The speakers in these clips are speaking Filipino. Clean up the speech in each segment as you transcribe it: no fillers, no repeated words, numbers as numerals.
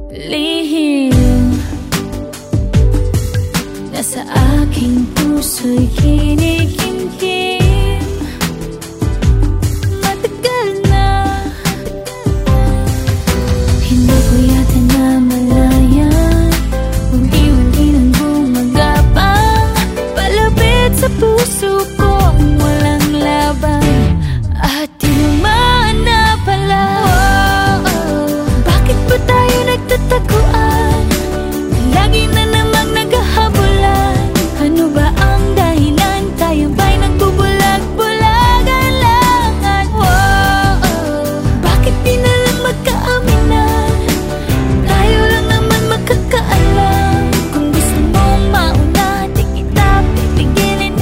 Lihim nasa aking puso'y kinikimkim. Matagal na hindi ko yata namalayan, unti-unti nang gumagapang palapit sa puso kong walang laban. At tinumaan na pala. Bakit ba tayo nagtataguan? Lagi na namang naghahabulan. Ano ba ang dahilan? Tayo ba'y nagbubulag-bulagan langan? Bakit di na lang magkaaminan? Tayo lang naman magkakaalam. Kung gusto mong mauna, di kita pipigilin.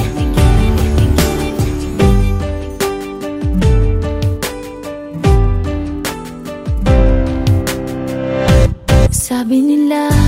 Sabi nila